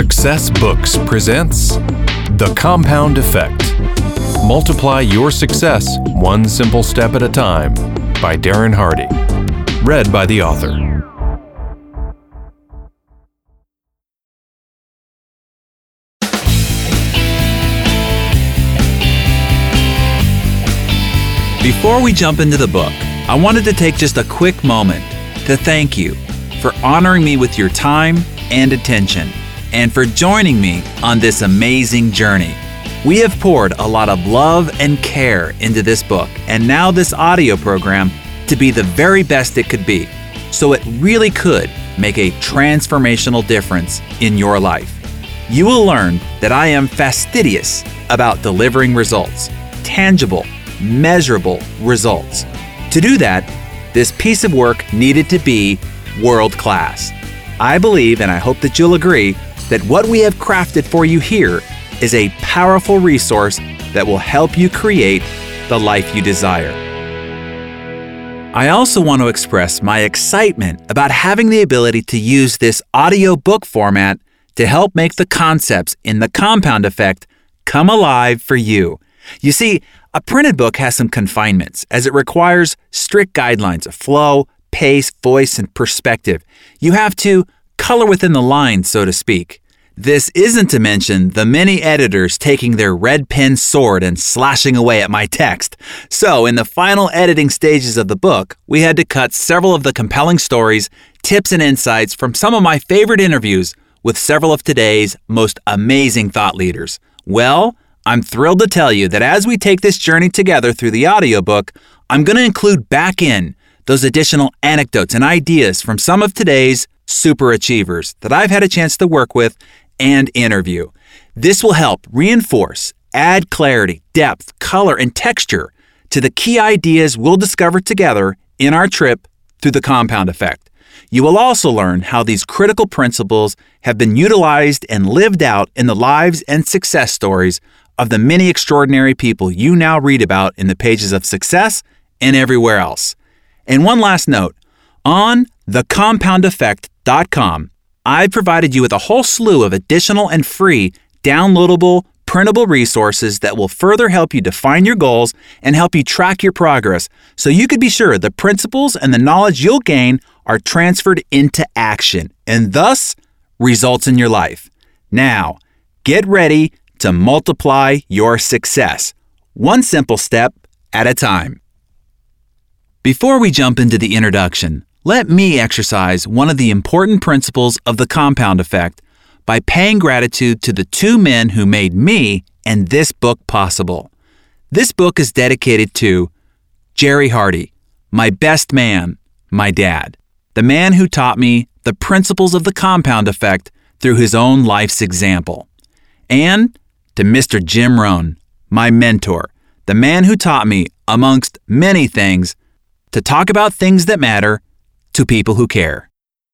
Success Books presents The Compound Effect. Multiply your success one simple step at a time by Darren Hardy. Read by the author. Before we jump into the book, I wanted to take just a quick moment to thank you for honoring me with your time and attention, and for joining me on this amazing journey. We have poured a lot of love and care into this book, and now this audio program to be the very best it could be, so it really could make a transformational difference in your life. You will learn that I am fastidious about delivering results, tangible, measurable results. To do that, this piece of work needed to be world-class. I believe, and I hope that you'll agree, that what we have crafted for you here is a powerful resource that will help you create the life you desire. I also want to express my excitement about having the ability to use this audio book format to help make the concepts in the Compound Effect come alive for you. You see, a printed book has some confinements, as it requires strict guidelines of flow, pace, voice, and perspective. You have to color within the lines, so to speak. This isn't to mention the many editors taking their red pen sword and slashing away at my text. So, in the final editing stages of the book, we had to cut several of the compelling stories, tips, and insights from some of my favorite interviews with several of today's most amazing thought leaders. Well, I'm thrilled to tell you that as we take this journey together through the audiobook, I'm going to include back in those additional anecdotes and ideas from some of today's super achievers that I've had a chance to work with and interview. This will help reinforce, add clarity, depth, color, and texture to the key ideas we'll discover together in our trip through the Compound Effect. You will also learn how these critical principles have been utilized and lived out in the lives and success stories of the many extraordinary people you now read about in the pages of Success and everywhere else. And one last note, on thecompoundeffect.com, I've provided you with a whole slew of additional and free downloadable, printable resources that will further help you define your goals and help you track your progress, so you can be sure the principles and the knowledge you'll gain are transferred into action and thus results in your life. Now, get ready to multiply your success, one simple step at a time. Before we jump into the introduction, let me exercise one of the important principles of the Compound Effect by paying gratitude to the two men who made me and this book possible. This book is dedicated to Jerry Hardy, my best man, my dad, the man who taught me the principles of the Compound Effect through his own life's example, and to Mr. Jim Rohn, my mentor, the man who taught me, amongst many things, to talk about things that matter to people who care.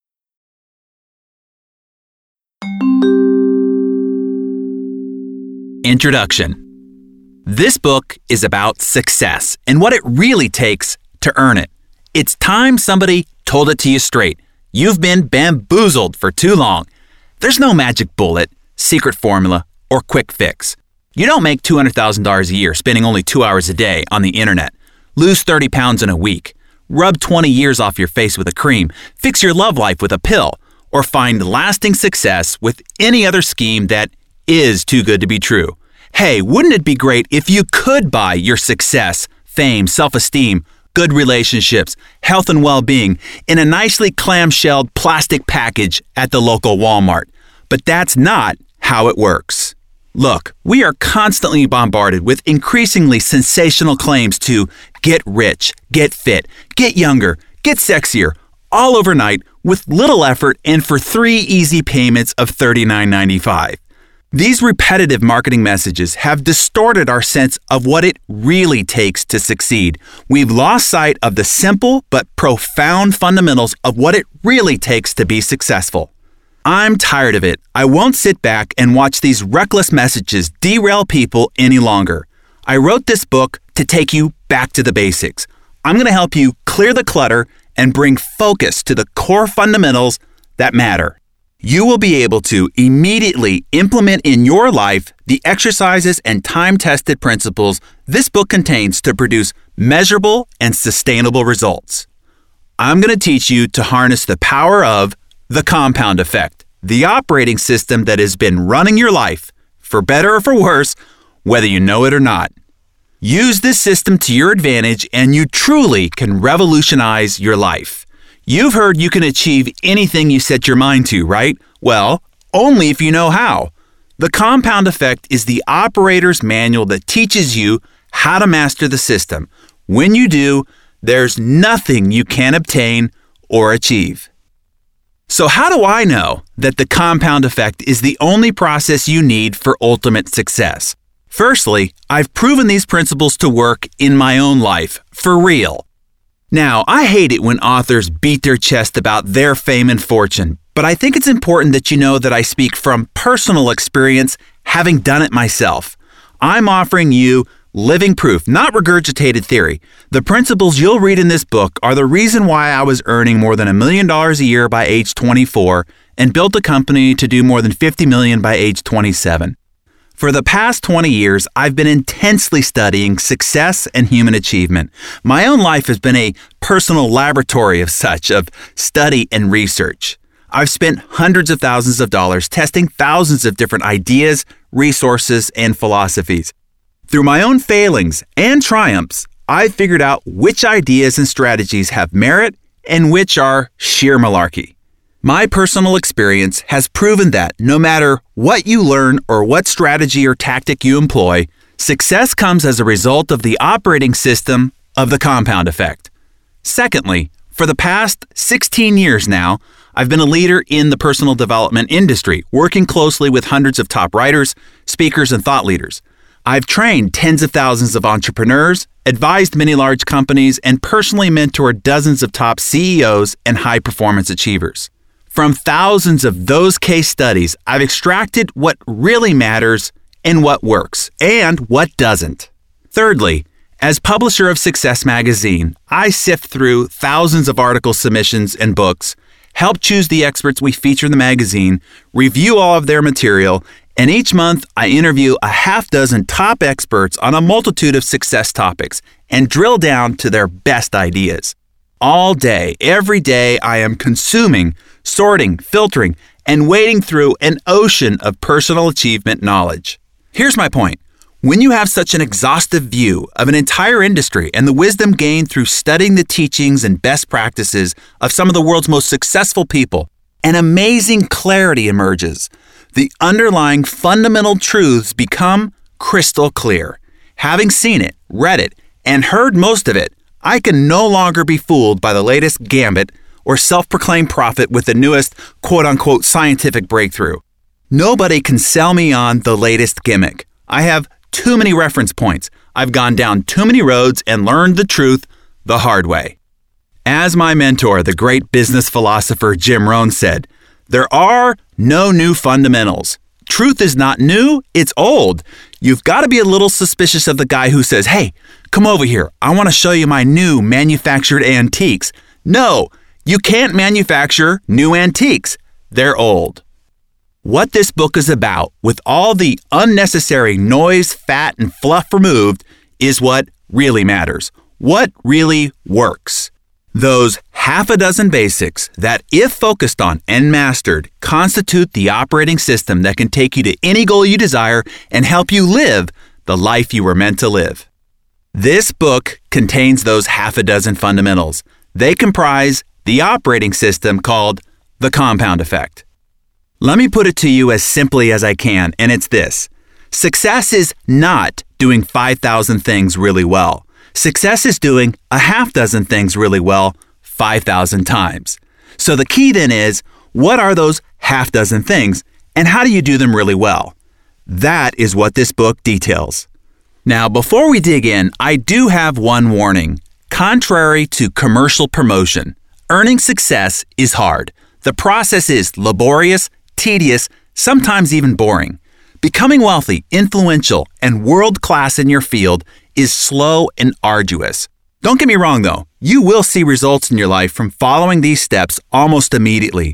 Introduction. This book is about success and what it really takes to earn it. It's time somebody told it to you straight. You've been bamboozled for too long. There's no magic bullet, secret formula, or quick fix. You don't make $200,000 a year spending only 2 hours a day on the internet, lose 30 pounds in a week, rub 20 years off your face with a cream, fix your love life with a pill, or find lasting success with any other scheme that is too good to be true. Hey, wouldn't it be great if you could buy your success, fame, self-esteem, good relationships, health and well-being in a nicely clamshelled plastic package at the local Walmart? But that's not how it works. Look, we are constantly bombarded with increasingly sensational claims to get rich, get fit, get younger, get sexier, all overnight with little effort and for 3 easy payments of $39.95. These repetitive marketing messages have distorted our sense of what it really takes to succeed. We've lost sight of the simple but profound fundamentals of what it really takes to be successful. I'm tired of it. I won't sit back and watch these reckless messages derail people any longer. I wrote this book to take you back to the basics. I'm going to help you clear the clutter and bring focus to the core fundamentals that matter. you will be able to immediately implement in your life the exercises and time-tested principles this book contains to produce measurable and sustainable results. I'm going to teach you to harness the power of the compound effect, the operating system that has been running your life, for better or for worse, whether you know it or not. Use this system to your advantage and you truly can revolutionize your life. You've heard you can achieve anything you set your mind to, right? Well, only if you know how. The compound effect is the operator's manual that teaches you how to master the system. When you do, there's nothing you can't obtain or achieve. So how do I know that the compound effect is the only process you need for ultimate success? Firstly, I've proven these principles to work in my own life, for real. Now, I hate it when authors beat their chest about their fame and fortune, but I think it's important that you know that I speak from personal experience, having done it myself. I'm offering you living proof, not regurgitated theory. The principles you'll read in this book are the reason why I was earning more than $1 million a year by age 24 and built a company to do more than $50 million by age 27. For the past 20 years, I've been intensely studying success and human achievement. My own life has been a personal laboratory of study and research. I've spent hundreds of thousands of dollars testing thousands of different ideas, resources, and philosophies. Through my own failings and triumphs, I've figured out which ideas and strategies have merit and which are sheer malarkey. My personal experience has proven that no matter what you learn or what strategy or tactic you employ, success comes as a result of the operating system of the compound effect. Secondly, for the past 16 years now, I've been a leader in the personal development industry, working closely with hundreds of top writers, speakers, and thought leaders. I've trained tens of thousands of entrepreneurs, advised many large companies, and personally mentored dozens of top CEOs and high-performance achievers. From thousands of those case studies, I've extracted what really matters and what works and what doesn't. Thirdly, as publisher of Success Magazine, I sift through thousands of article submissions and books, help choose the experts we feature in the magazine, review all of their material, and each month I interview a half dozen top experts on a multitude of success topics and drill down to their best ideas. All day, every day, I am consuming, sorting, filtering, and wading through an ocean of personal achievement knowledge. Here's my point. When you have such an exhaustive view of an entire industry and the wisdom gained through studying the teachings and best practices of some of the world's most successful people, an amazing clarity emerges. The underlying fundamental truths become crystal clear. Having seen it, read it, and heard most of it, I can no longer be fooled by the latest gambit or self-proclaimed prophet with the newest quote-unquote scientific breakthrough. Nobody can sell me on the latest gimmick. I have too many reference points. I've gone down too many roads and learned the truth the hard way. As my mentor, the great business philosopher Jim Rohn said, there are no new fundamentals. Truth is not new, it's old. You've got to be a little suspicious of the guy who says, hey, come over here. I want to show you my new manufactured antiques. No, you can't manufacture new antiques. They're old. What this book is about, with all the unnecessary noise, fat, and fluff removed, is what really matters. What really works. Those half a dozen basics that, if focused on and mastered, constitute the operating system that can take you to any goal you desire and help you live the life you were meant to live. This book contains those half a dozen fundamentals. They comprise the operating system called the compound effect. Let me put it to you as simply as I can, and it's this. Success is not doing 5,000 things really well. Success is doing a half dozen things really well 5,000 times. So the key then is, what are those half dozen things, and how do you do them really well? That is what this book details. Now, before we dig in, I do have one warning. Contrary to commercial promotion, earning success is hard. The process is laborious, tedious, sometimes even boring. Becoming wealthy, influential, and world-class in your field is slow and arduous. Don't get me wrong though, you will see results in your life from following these steps almost immediately,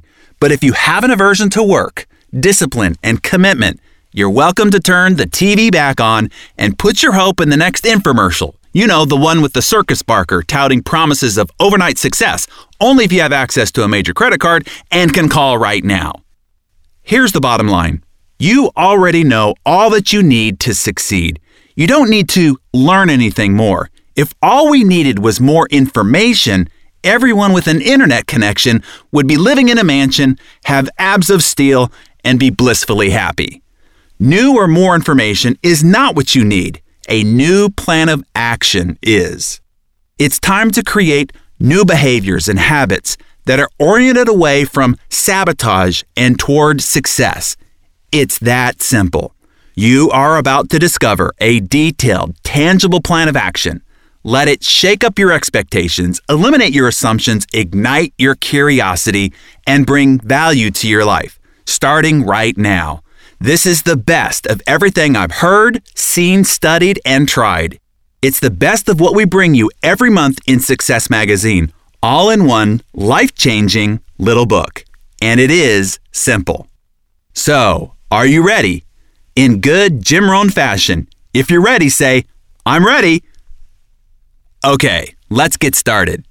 But if you have an aversion to work, discipline, and commitment, you're welcome to turn the TV back on and put your hope in the next infomercial. You know, the one with the circus barker touting promises of overnight success, only if you have access to a major credit card and can call right now. Here's the bottom line. You already know all that you need to succeed. You don't need to learn anything more. If all we needed was more information, everyone with an internet connection would be living in a mansion, have abs of steel, and be blissfully happy. New or more information is not what you need. A new plan of action is. It's time to create new behaviors and habits that are oriented away from sabotage and toward success. It's that simple. You are about to discover a detailed, tangible plan of action. Let it shake up your expectations, eliminate your assumptions, ignite your curiosity, and bring value to your life, starting right now. This is the best of everything I've heard, seen, studied, and tried. It's the best of what we bring you every month in Success Magazine, all in one life-changing little book. And it is simple. So, are you ready? In good Jim Rohn fashion, if you're ready, say, "I'm ready." Okay, let's get started.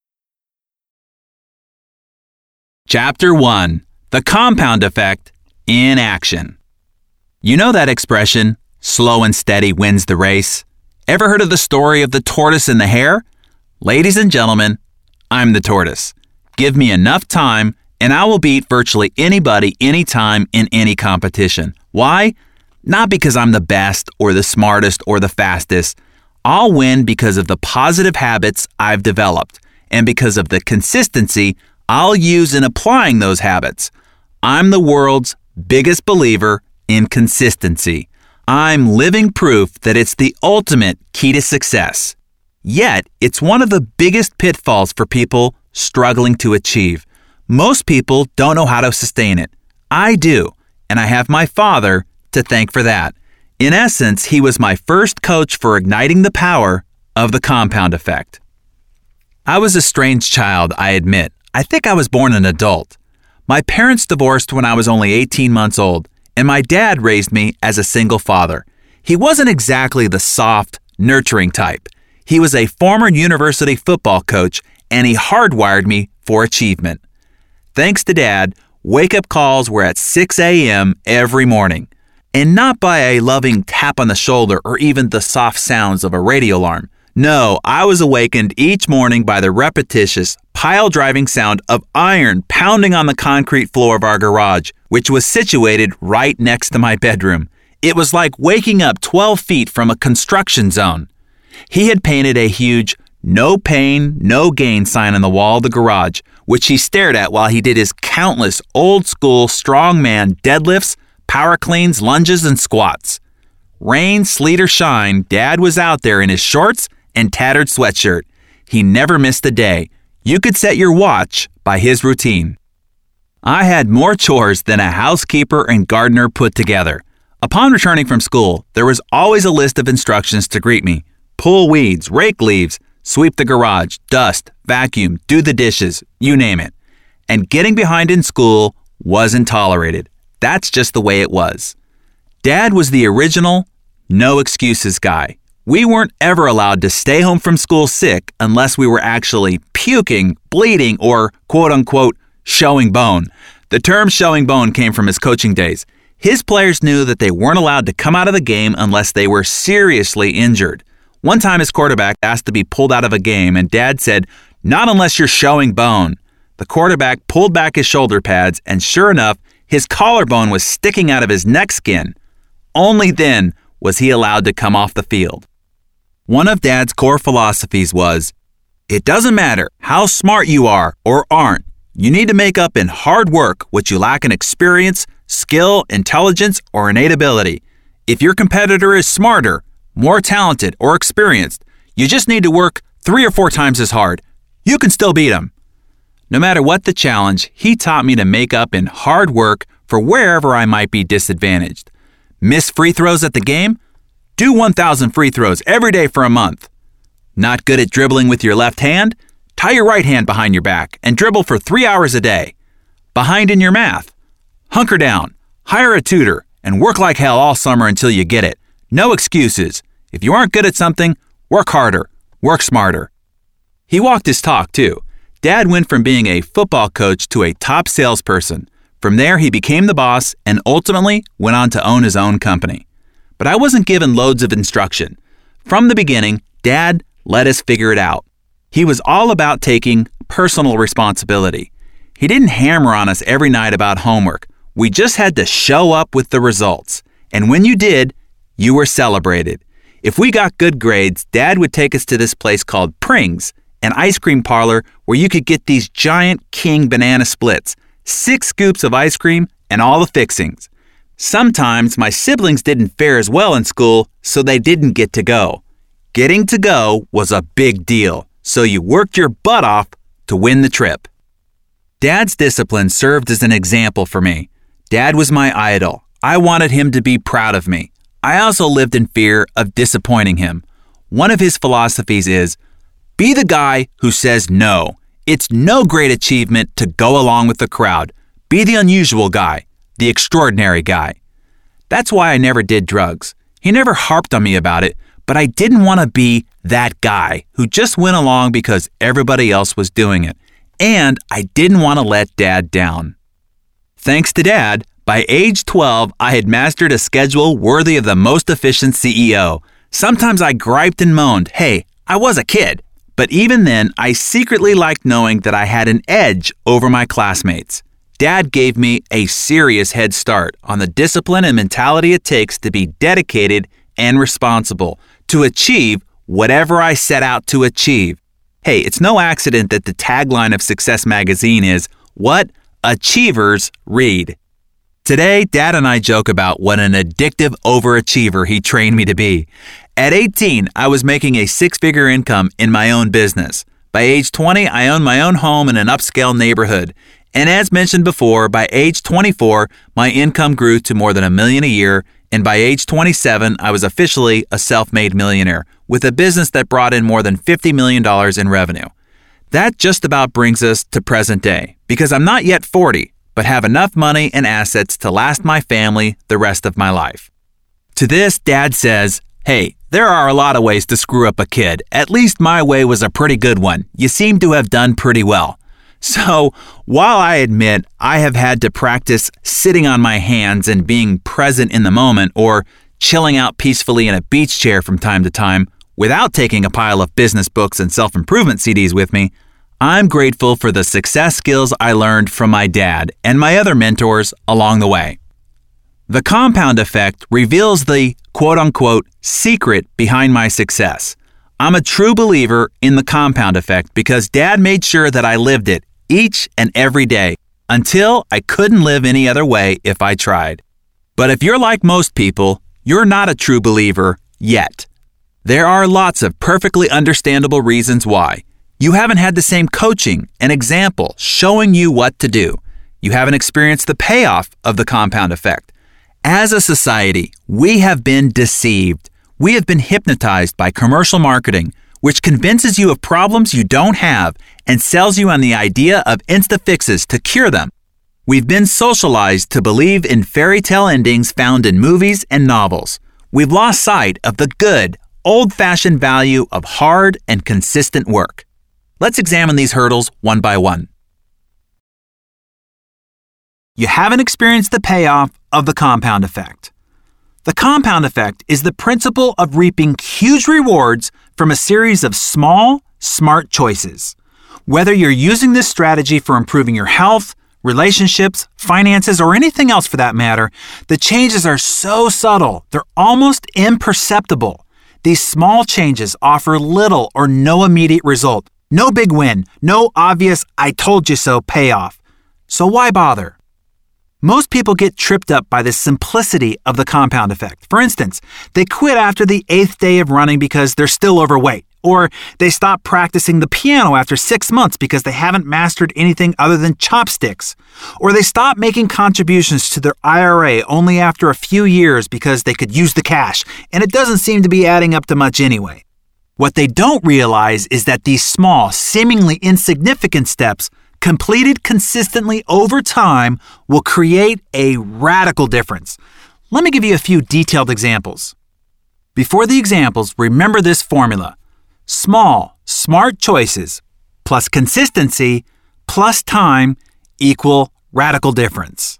Chapter 1. The Compound Effect in Action. You know that expression, slow and steady wins the race? Ever heard of the story of the tortoise and the hare? Ladies and gentlemen, I'm the tortoise. Give me enough time and I will beat virtually anybody, anytime, in any competition. Why? Not because I'm the best or the smartest or the fastest. I'll win because of the positive habits I've developed and because of the consistency I'll use in applying those habits. I'm the world's biggest believer in consistency. I'm living proof that it's the ultimate key to success. Yet, it's one of the biggest pitfalls for people struggling to achieve. Most people don't know how to sustain it. I do, and I have my father to thank for that. In essence, he was my first coach for igniting the power of the compound effect. I was a strange child, I admit. I think I was born an adult. My parents divorced when I was only 18 months old, and my dad raised me as a single father. He wasn't exactly the soft, nurturing type. He was a former university football coach, and he hardwired me for achievement. Thanks to Dad, wake-up calls were at 6 a.m. every morning, and not by a loving tap on the shoulder or even the soft sounds of a radio alarm. No, I was awakened each morning by the repetitious, pile-driving sound of iron pounding on the concrete floor of our garage, which was situated right next to my bedroom. It was like waking up 12 feet from a construction zone. He had painted a huge "No pain, no gain" sign on the wall of the garage, which he stared at while he did his countless old-school strongman deadlifts, power cleans, lunges, and squats. Rain, sleet, or shine, Dad was out there in his shorts and tattered sweatshirt. He never missed a day. You could set your watch by his routine. I had more chores than a housekeeper and gardener put together. Upon returning from school, there was always a list of instructions to greet me. Pull weeds, rake leaves, sweep the garage, dust, vacuum, do the dishes, you name it. And getting behind in school wasn't tolerated. That's just the way it was. Dad was the original no excuses guy. We weren't ever allowed to stay home from school sick unless we were actually puking, bleeding, or quote-unquote showing bone. The term showing bone came from his coaching days. His players knew that they weren't allowed to come out of the game unless they were seriously injured. One time his quarterback asked to be pulled out of a game and Dad said, "Not unless you're showing bone." The quarterback pulled back his shoulder pads and sure enough, his collarbone was sticking out of his neck skin. Only then was he allowed to come off the field. One of Dad's core philosophies was, it doesn't matter how smart you are or aren't, you need to make up in hard work what you lack in experience, skill, intelligence, or innate ability. If your competitor is smarter, more talented, or experienced, you just need to work 3 or 4 times as hard. You can still beat them. No matter what the challenge, he taught me to make up in hard work for wherever I might be disadvantaged. Miss free throws at the game? Do 1,000 free throws every day for a month. Not good at dribbling with your left hand? Tie your right hand behind your back and dribble for 3 hours a day. behind in your math. Hunker down, hire a tutor, and work like hell all summer until you get it. No excuses. If you aren't good at something, work harder, work smarter. He walked his talk, too. Dad went from being a football coach to a top salesperson. From there, he became the boss and ultimately went on to own his own company. But I wasn't given loads of instruction. From the beginning, Dad let us figure it out. He was all about taking personal responsibility. He didn't hammer on us every night about homework. We just had to show up with the results. And when you did, you were celebrated. If we got good grades, Dad would take us to this place called Pring's, an ice cream parlor where you could get these giant king banana splits, 6 scoops of ice cream, and all the fixings. Sometimes my siblings didn't fare as well in school, so they didn't get to go. Getting to go was a big deal, so you worked your butt off to win the trip. Dad's discipline served as an example for me. Dad was my idol. I wanted him to be proud of me. I also lived in fear of disappointing him. One of his philosophies is, be the guy who says no. It's no great achievement to go along with the crowd. Be the unusual guy, the extraordinary guy. That's why I never did drugs. He never harped on me about it, but I didn't want to be that guy who just went along because everybody else was doing it. And I didn't want to let Dad down. Thanks to Dad, by age 12, I had mastered a schedule worthy of the most efficient CEO. Sometimes I griped and moaned, hey, I was a kid. But even then, I secretly liked knowing that I had an edge over my classmates. Dad gave me a serious head start on the discipline and mentality it takes to be dedicated and responsible, to achieve whatever I set out to achieve. Hey, it's no accident that the tagline of Success Magazine is, what achievers read. Today, Dad and I joke about what an addictive overachiever he trained me to be. At 18, I was making a 6-figure income in my own business. By age 20, I owned my own home in an upscale neighborhood. And as mentioned before, by age 24, my income grew to more than $1 million a year. And by age 27, I was officially a self-made millionaire with a business that brought in more than $50 million in revenue. That just about brings us to present day, because I'm not yet 40, but have enough money and assets to last my family the rest of my life. To this, Dad says, hey, there are a lot of ways to screw up a kid. At least my way was a pretty good one. You seem to have done pretty well. So, while I admit I have had to practice sitting on my hands and being present in the moment, or chilling out peacefully in a beach chair from time to time without taking a pile of business books and self-improvement CDs with me, I'm grateful for the success skills I learned from my dad and my other mentors along the way. The compound effect reveals the quote-unquote secret behind my success. I'm a true believer in the compound effect because Dad made sure that I lived it each and every day until I couldn't live any other way if I tried. But if you're like most people, you're not a true believer yet. There are lots of perfectly understandable reasons why. You haven't had the same coaching and example showing you what to do. You haven't experienced the payoff of the compound effect. As a society, we have been deceived. We have been hypnotized by commercial marketing, which convinces you of problems you don't have and sells you on the idea of insta-fixes to cure them. We've been socialized to believe in fairy tale endings found in movies and novels. We've lost sight of the good, old-fashioned value of hard and consistent work. Let's examine these hurdles one by one. You haven't experienced the payoff of the compound effect. The compound effect is the principle of reaping huge rewards from a series of small, smart choices. Whether you're using this strategy for improving your health, relationships, finances, or anything else for that matter, the changes are so subtle, they're almost imperceptible. These small changes offer little or no immediate result, no big win, no obvious I told you so payoff. So why bother? Most people get tripped up by the simplicity of the compound effect. For instance, they quit after the 8th day of running because they're still overweight, or they stop practicing the piano after 6 months because they haven't mastered anything other than chopsticks, or they stop making contributions to their IRA only after a few years because they could use the cash, and it doesn't seem to be adding up to much anyway. What they don't realize is that these small, seemingly insignificant steps completed consistently over time, will create a radical difference. Let me give you a few detailed examples. Before the examples, remember this formula. Small, smart choices plus consistency plus time equal radical difference.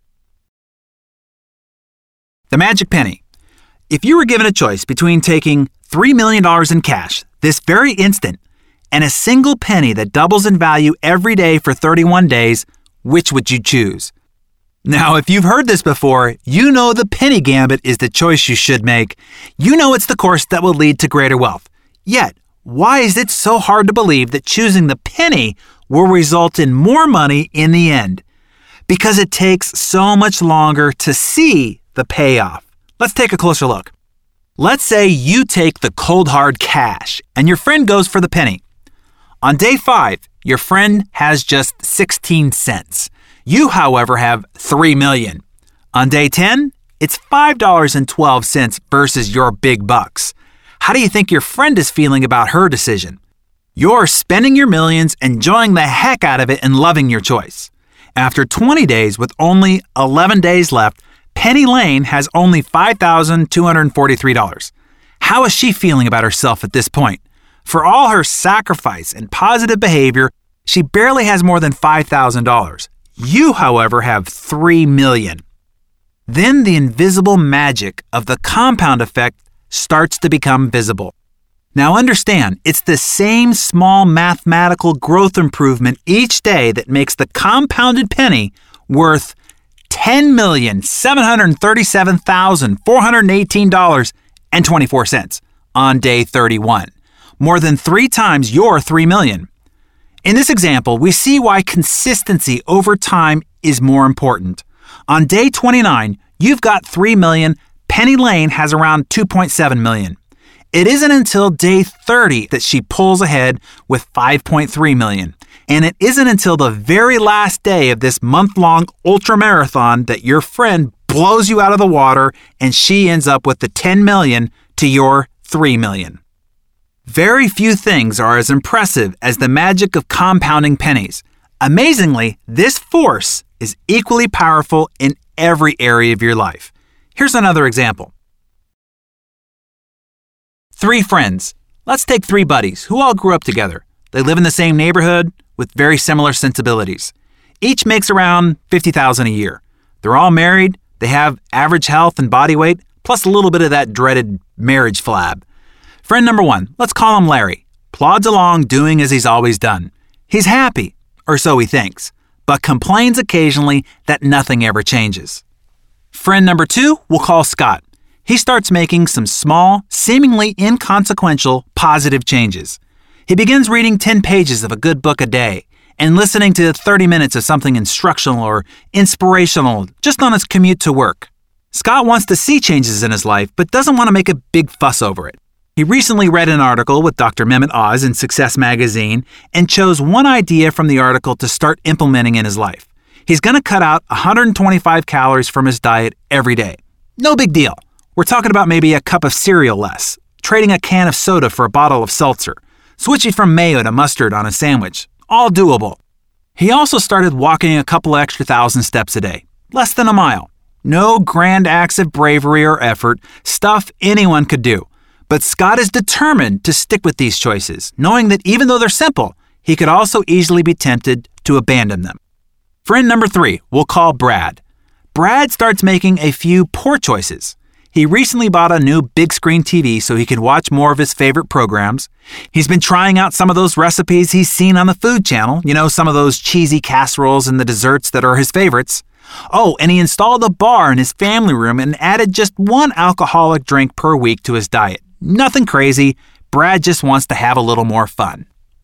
The magic penny. If you were given a choice between taking $3 million in cash this very instant and a single penny that doubles in value every day for 31 days, which would you choose? Now, if you've heard this before, you know the penny gambit is the choice you should make. You know it's the course that will lead to greater wealth. Yet, why is it so hard to believe that choosing the penny will result in more money in the end? Because it takes so much longer to see the payoff. Let's take a closer look. Let's say you take the cold hard cash and your friend goes for the penny. On day 5, your friend has just 16 cents. You, however, have $3 million. On day 10, it's $5.12 versus your big bucks. How do you think your friend is feeling about her decision? You're spending your millions, enjoying the heck out of it, and loving your choice. After 20 days with only 11 days left, Penny Lane has only $5,243. How is she feeling about herself at this point? For all her sacrifice and positive behavior, she barely has more than $5,000. You, however, have $3 million. Then the invisible magic of the compound effect starts to become visible. Now understand, it's the same small mathematical growth improvement each day that makes the compounded penny worth $10,737,418.24 on day 31, more than 3 times your $3 million. In this example, we see why consistency over time is more important. On day 29, you've got $3 million. Penny Lane has around $2.7 million. It isn't until day 30 that she pulls ahead with $5.3 million. And it isn't until the very last day of this month-long ultramarathon that your friend blows you out of the water and she ends up with the $10 million to your $3 million. Very few things are as impressive as the magic of compounding pennies. Amazingly, this force is equally powerful in every area of your life. Here's another example. 3 friends. Let's take 3 buddies who all grew up together. They live in the same neighborhood with very similar sensibilities. Each makes around $50,000 a year. They're all married. They have average health and body weight, plus a little bit of that dreaded marriage flab. Friend number 1, let's call him Larry, plods along doing as he's always done. He's happy, or so he thinks, but complains occasionally that nothing ever changes. Friend number 2, we'll call Scott. He starts making some small, seemingly inconsequential, positive changes. He begins reading 10 pages of a good book a day and listening to 30 minutes of something instructional or inspirational just on his commute to work. Scott wants to see changes in his life, but doesn't want to make a big fuss over it. He recently read an article with Dr. Mehmet Oz in Success Magazine and chose one idea from the article to start implementing in his life. He's going to cut out 125 calories from his diet every day. No big deal. We're talking about maybe a cup of cereal less, trading a can of soda for a bottle of seltzer, switching from mayo to mustard on a sandwich. All doable. He also started walking a couple extra thousand steps a day, less than a mile. No grand acts of bravery or effort, stuff anyone could do. But Scott is determined to stick with these choices, knowing that even though they're simple, he could also easily be tempted to abandon them. Friend number 3, we'll call Brad. Brad starts making a few poor choices. He recently bought a new big screen TV so he can watch more of his favorite programs. He's been trying out some of those recipes he's seen on the Food Channel, some of those cheesy casseroles and the desserts that are his favorites. Oh, and he installed a bar in his family room and added just 1 alcoholic drink per week to his diet. Nothing crazy. Brad just wants to have a little more fun.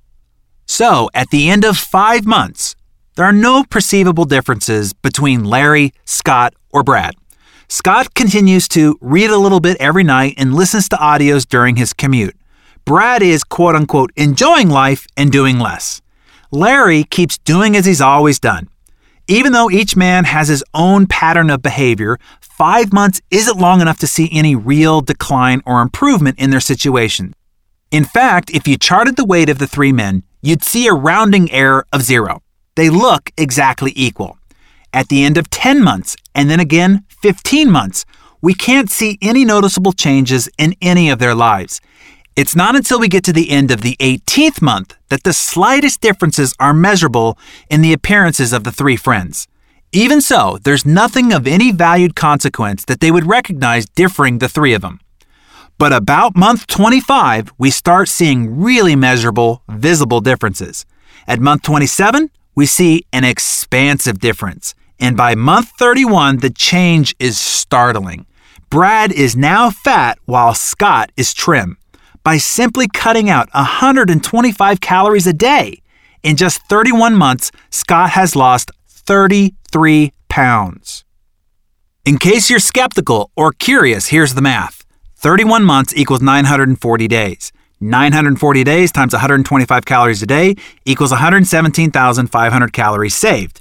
So, at the end of 5 months, there are no perceivable differences between Larry, Scott, or Brad. Scott continues to read a little bit every night and listens to audios during his commute. Brad is, quote-unquote, enjoying life and doing less. Larry keeps doing as he's always done. Even though each man has his own pattern of behavior, 5 months isn't long enough to see any real decline or improvement in their situation. In fact, if you charted the weight of the 3 men, you'd see a rounding error of 0. they look exactly equal. At the end of 10 months, and then again 15 months, we can't see any noticeable changes in any of their lives. It's not until we get to the end of the 18th month that the slightest differences are measurable in the appearances of the three friends. Even so, there's nothing of any valued consequence that they would recognize differing the three of them. But about month 25, we start seeing really measurable, visible differences. At month 27, we see an expansive difference. And by month 31, the change is startling. Brad is now fat while Scott is trim. By simply cutting out 125 calories a day. In just 31 months, Scott has lost 33 pounds. In case you're skeptical or curious, here's the math. 31 months equals 940 days. 940 days times 125 calories a day equals 117,500 calories saved.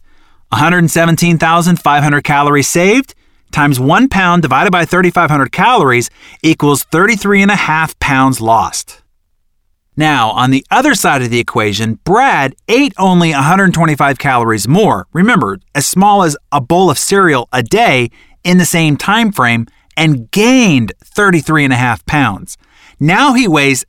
117,500 calories saved times 1 pound divided by 3,500 calories equals 33.5 pounds lost. Now, on the other side of the equation, Brad ate only 125 calories more, remember, as small as a bowl of cereal a day in the same time frame, and gained 33.5 pounds. Now he weighs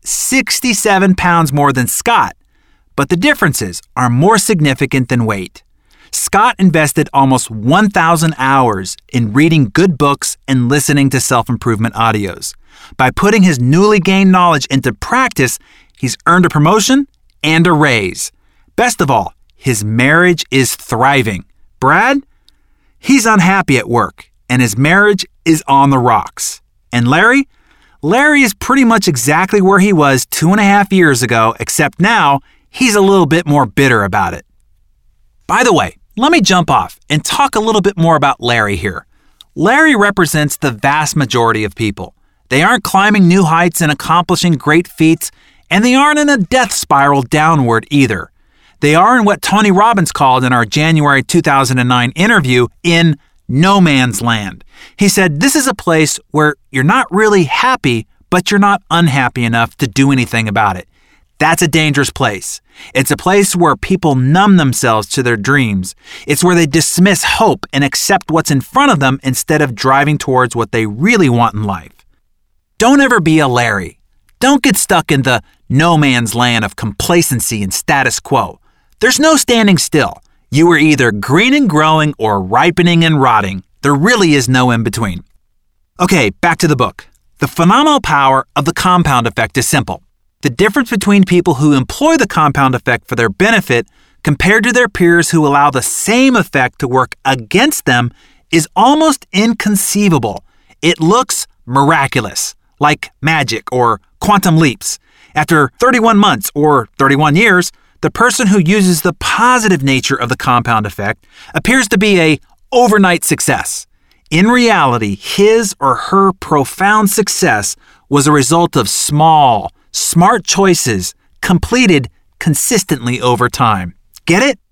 67 pounds more than Scott, but the differences are more significant than weight. Scott invested almost 1,000 hours in reading good books and listening to self-improvement audios. By putting his newly gained knowledge into practice, he's earned a promotion and a raise. Best of all, his marriage is thriving. Brad? He's unhappy at work, and his marriage is on the rocks. And Larry? Larry is pretty much exactly where he was 2.5 years ago, except now he's a little bit more bitter about it. By the way, let me jump off and talk a little bit more about Larry here. Larry represents the vast majority of people. They aren't climbing new heights and accomplishing great feats, and they aren't in a death spiral downward either. They are in what Tony Robbins called in our January 2009 interview in no man's land. He said, this is a place where you're not really happy, but you're not unhappy enough to do anything about it. That's a dangerous place. It's a place where people numb themselves to their dreams. It's where they dismiss hope and accept what's in front of them instead of driving towards what they really want in life. Don't ever be a Larry. Don't get stuck in the no man's land of complacency and status quo. There's no standing still. You are either green and growing or ripening and rotting. There really is no in between. Okay, back to the book. The phenomenal power of the compound effect is simple. The difference between people who employ the compound effect for their benefit compared to their peers who allow the same effect to work against them is almost inconceivable. It looks miraculous, like magic or quantum leaps. After 31 months or 31 years, the person who uses the positive nature of the compound effect appears to be an overnight success. In reality, his or her profound success was a result of small, smart choices completed consistently over time. Get it?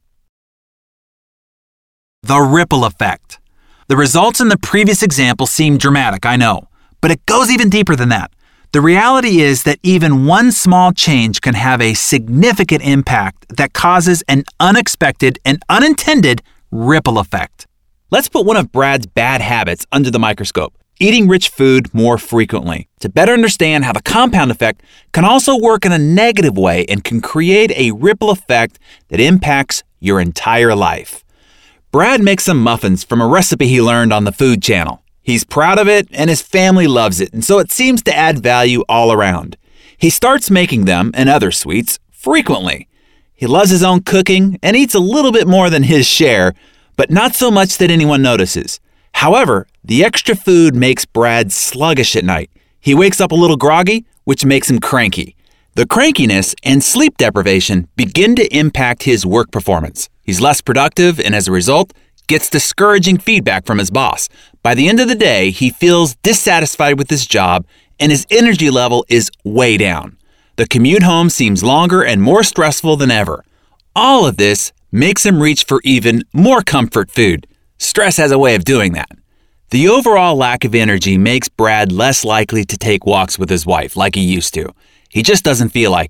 The ripple effect. The results in the previous example seem dramatic, I know, but it goes even deeper than that. The reality is that even one small change can have a significant impact that causes an unexpected and unintended ripple effect. Let's put one of Brad's bad habits under the microscope. Eating rich food more frequently, to better understand how the compound effect can also work in a negative way and can create a ripple effect that impacts your entire life. Brad makes some muffins from a recipe he learned on the Food Channel. He's proud of it and his family loves it, and so it seems to add value all around. He starts making them and other sweets frequently. He loves his own cooking and eats a little bit more than his share, but not so much that anyone notices. However, the extra food makes Brad sluggish at night. He wakes up a little groggy, which makes him cranky. The crankiness and sleep deprivation begin to impact his work performance. He's less productive and as a result, gets discouraging feedback from his boss. By the end of the day, he feels dissatisfied with his job and his energy level is way down. The commute home seems longer and more stressful than ever. All of this makes him reach for even more comfort food. Stress has a way of doing that. The overall lack of energy makes Brad less likely to take walks with his wife like he used to. He just doesn't feel like it.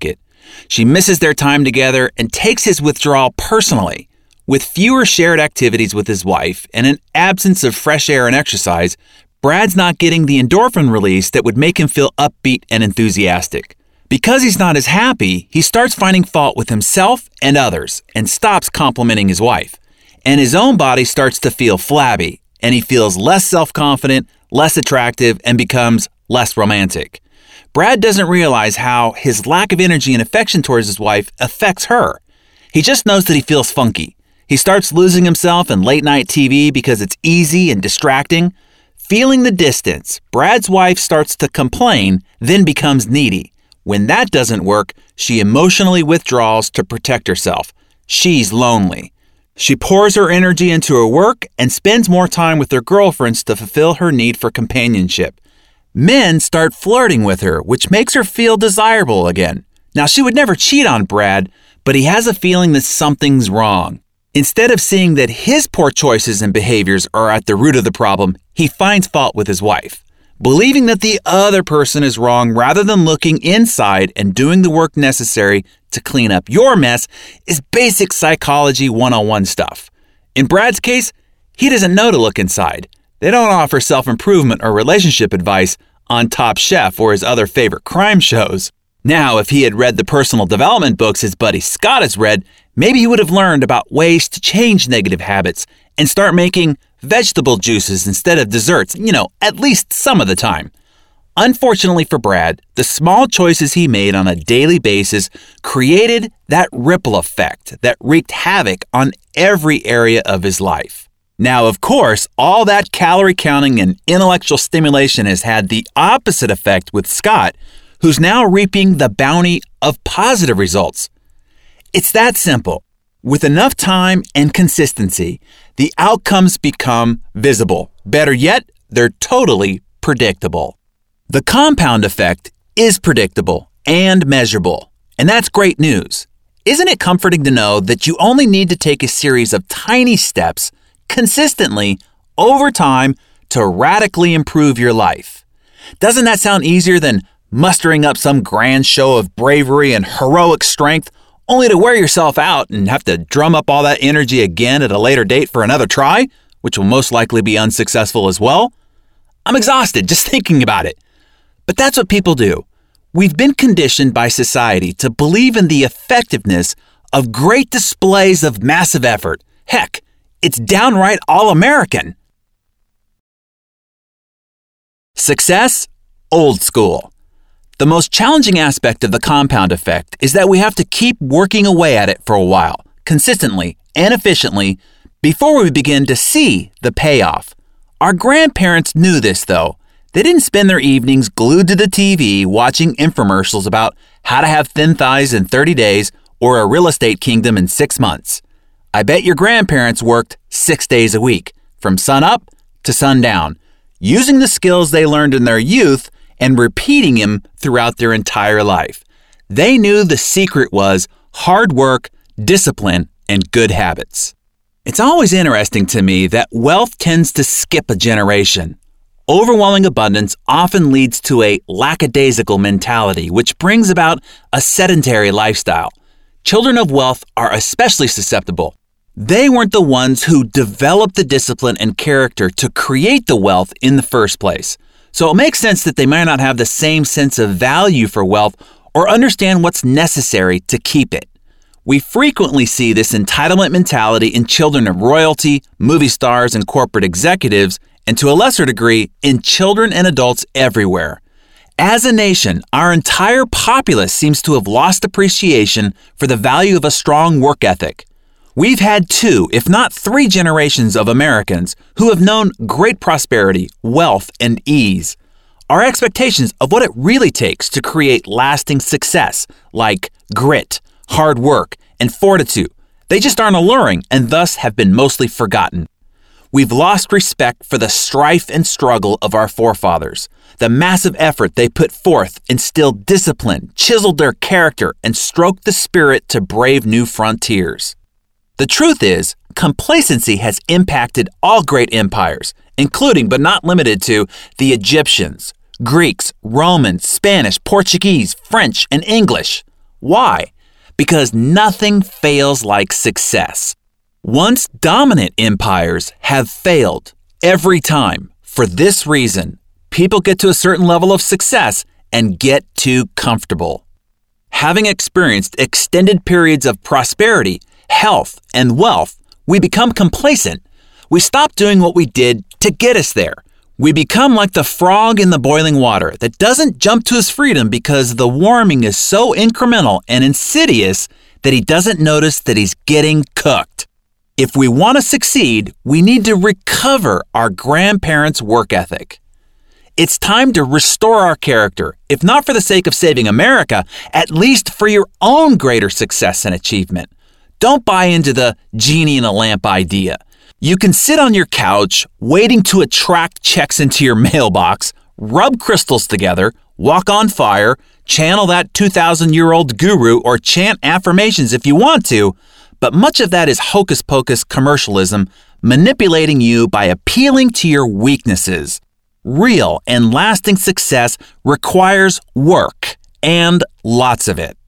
She misses their time together and takes his withdrawal personally. With fewer shared activities with his wife and an absence of fresh air and exercise, Brad's not getting the endorphin release that would make him feel upbeat and enthusiastic. Because he's not as happy, he starts finding fault with himself and others and stops complimenting his wife. And his own body starts to feel flabby, and he feels less self-confident, less attractive, and becomes less romantic. Brad doesn't realize how his lack of energy and affection towards his wife affects her. He just knows that he feels funky. He starts losing himself in late-night TV because it's easy and distracting. Feeling the distance, Brad's wife starts to complain, then becomes needy. When that doesn't work, she emotionally withdraws to protect herself. She's lonely. She pours her energy into her work and spends more time with her girlfriends to fulfill her need for companionship. Men start flirting with her, which makes her feel desirable again. Now, she would never cheat on Brad, but he has a feeling that something's wrong. Instead of seeing that his poor choices and behaviors are at the root of the problem, he finds fault with his wife. Believing that the other person is wrong rather than looking inside and doing the work necessary to clean up your mess is basic psychology 101 stuff. In Brad's case, he doesn't know to look inside. They don't offer self-improvement or relationship advice on Top Chef or his other favorite crime shows. Now, if he had read the personal development books his buddy Scott has read, maybe he would have learned about ways to change negative habits and start making vegetable juices instead of desserts, at least some of the time. Unfortunately for Brad, the small choices he made on a daily basis created that ripple effect that wreaked havoc on every area of his life. Now, of course, all that calorie counting and intellectual stimulation has had the opposite effect with Scott, who's now reaping the bounty of positive results. It's that simple. With enough time and consistency, the outcomes become visible. Better yet, they're totally predictable. The compound effect is predictable and measurable, and that's great news. Isn't it comforting to know that you only need to take a series of tiny steps consistently over time to radically improve your life? Doesn't that sound easier than mustering up some grand show of bravery and heroic strength only to wear yourself out and have to drum up all that energy again at a later date for another try, which will most likely be unsuccessful as well? I'm exhausted just thinking about it. But that's what people do. We've been conditioned by society to believe in the effectiveness of great displays of massive effort. Heck, it's downright all-American. Success, old school. The most challenging aspect of the compound effect is that we have to keep working away at it for a while, consistently and efficiently, before we begin to see the payoff. Our grandparents knew this, though. They didn't spend their evenings glued to the TV watching infomercials about how to have thin thighs in 30 days or a real estate kingdom in 6 months. I bet your grandparents worked 6 days a week, from sun up to sundown, using the skills they learned in their youth and repeating them throughout their entire life. They knew the secret was hard work, discipline, and good habits. It's always interesting to me that wealth tends to skip a generation. Overwhelming abundance often leads to a lackadaisical mentality, which brings about a sedentary lifestyle. Children of wealth are especially susceptible. They weren't the ones who developed the discipline and character to create the wealth in the first place. So it makes sense that they might not have the same sense of value for wealth or understand what's necessary to keep it. We frequently see this entitlement mentality in children of royalty, movie stars, and corporate executives, and to a lesser degree, in children and adults everywhere. As a nation, our entire populace seems to have lost appreciation for the value of a strong work ethic. We've had 2, if not 3 generations of Americans who have known great prosperity, wealth, and ease. Our expectations of what it really takes to create lasting success, like grit, hard work, and fortitude, they just aren't alluring and thus have been mostly forgotten. We've lost respect for the strife and struggle of our forefathers. The massive effort they put forth instilled discipline, chiseled their character, and stroked the spirit to brave new frontiers. The truth is, complacency has impacted all great empires, including but not limited to the Egyptians, Greeks, Romans, Spanish, Portuguese, French, and English. Why? Because nothing fails like success. Once dominant empires have failed every time. For this reason, people get to a certain level of success and get too comfortable. Having experienced extended periods of prosperity, health, and wealth, we become complacent. We stop doing what we did to get us there. We become like the frog in the boiling water that doesn't jump to his freedom because the warming is so incremental and insidious that he doesn't notice that he's getting cooked. If we want to succeed, we need to recover our grandparents' work ethic. It's time to restore our character, if not for the sake of saving America, at least for your own greater success and achievement. Don't buy into the genie in a lamp idea. You can sit on your couch waiting to attract checks into your mailbox, rub crystals together, walk on fire, channel that 2,000-year-old guru, or chant affirmations if you want to, but much of that is hocus-pocus commercialism manipulating you by appealing to your weaknesses. Real and lasting success requires work, and lots of it.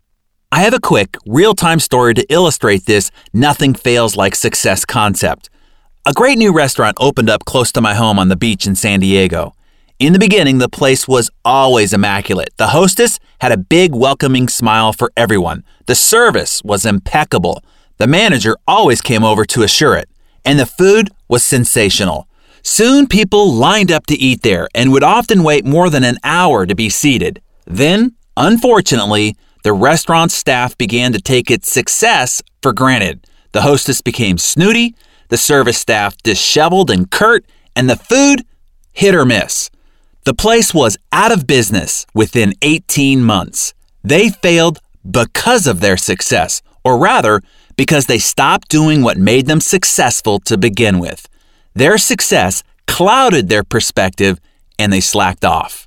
I have a quick, real-time story to illustrate this nothing fails like success concept. A great new restaurant opened up close to my home on the beach in San Diego. In the beginning, the place was always immaculate. The hostess had a big, welcoming smile for everyone. The service was impeccable. The manager always came over to assure it. And the food was sensational. Soon, people lined up to eat there and would often wait more than an hour to be seated. Then, unfortunately, the restaurant staff began to take its success for granted. The hostess became snooty, the service staff disheveled and curt, and the food hit or miss. The place was out of business within 18 months. They failed because of their success, or rather, because they stopped doing what made them successful to begin with. Their success clouded their perspective, and they slacked off.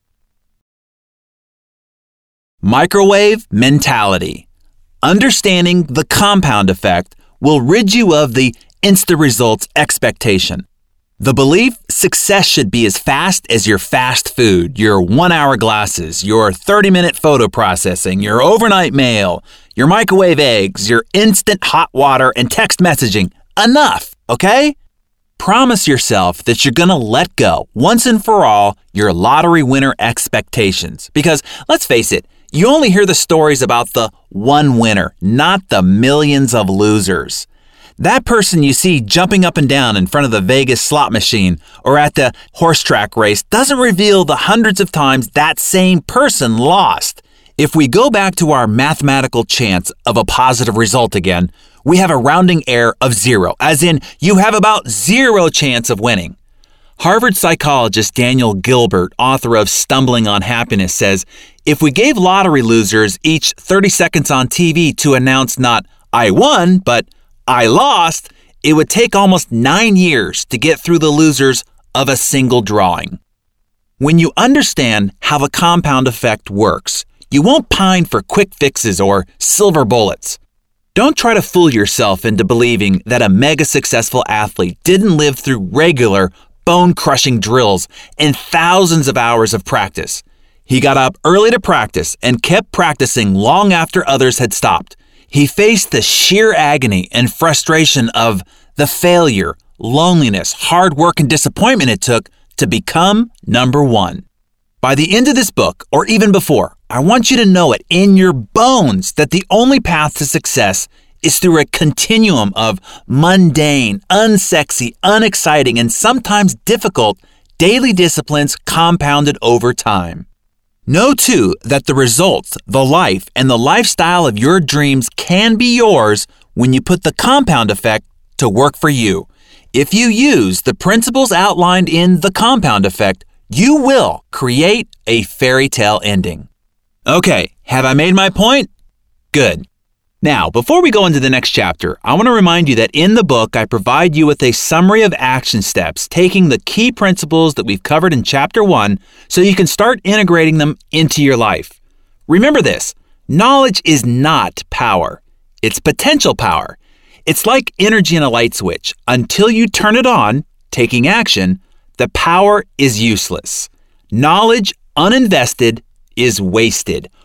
Microwave mentality. Understanding the compound effect will rid you of the instant results expectation. The belief success should be as fast as your fast food, your 1-hour glasses, your 30-minute photo processing, your overnight mail, your microwave eggs, your instant hot water, and text messaging. Enough, okay? Promise yourself that you're going to let go, once and for all, your lottery winner expectations. Because, let's face it, you only hear the stories about the one winner, not the millions of losers. That person you see jumping up and down in front of the Vegas slot machine or at the horse track race doesn't reveal the hundreds of times that same person lost. If we go back to our mathematical chance of a positive result again, we have a rounding error of 0, as in you have about 0 chance of winning. Harvard psychologist Daniel Gilbert, author of Stumbling on Happiness, says, if we gave lottery losers each 30 seconds on TV to announce not "I won," but "I lost," it would take almost 9 years to get through the losers of a single drawing. When you understand how the compound effect works, you won't pine for quick fixes or silver bullets. Don't try to fool yourself into believing that a mega successful athlete didn't live through regular, bone-crushing drills and thousands of hours of practice. He got up early to practice and kept practicing long after others had stopped. He faced the sheer agony and frustration of the failure, loneliness, hard work, and disappointment it took to become number one. By the end of this book, or even before, I want you to know it in your bones that the only path to success is through a continuum of mundane, unsexy, unexciting, and sometimes difficult daily disciplines compounded over time. Know, too, that the results, the life, and the lifestyle of your dreams can be yours when you put the compound effect to work for you. If you use the principles outlined in The Compound Effect, you will create a fairy tale ending. Okay, have I made my point? Good. Now, before we go into the next chapter, I want to remind you that in the book, I provide you with a summary of action steps, taking the key principles that we've covered in Chapter 1 so you can start integrating them into your life. Remember this, knowledge is not power. It's potential power. It's like energy in a light switch. Until you turn it on, taking action, the power is useless. Knowledge uninvested is wasted.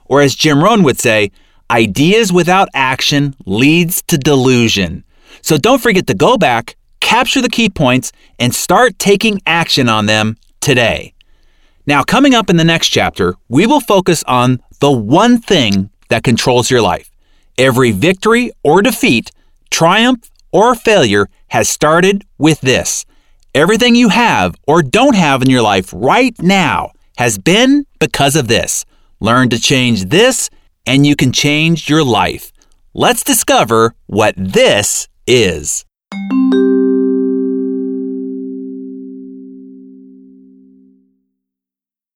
Or as Jim Rohn would say, ideas without action leads to delusion. So don't forget to go back, capture the key points, and start taking action on them today. Now, coming up in the next chapter, we will focus on the one thing that controls your life. Every victory or defeat, triumph or failure has started with this. Everything you have or don't have in your life right now has been because of this. Learn to change this, and you can change your life. Let's discover what this is.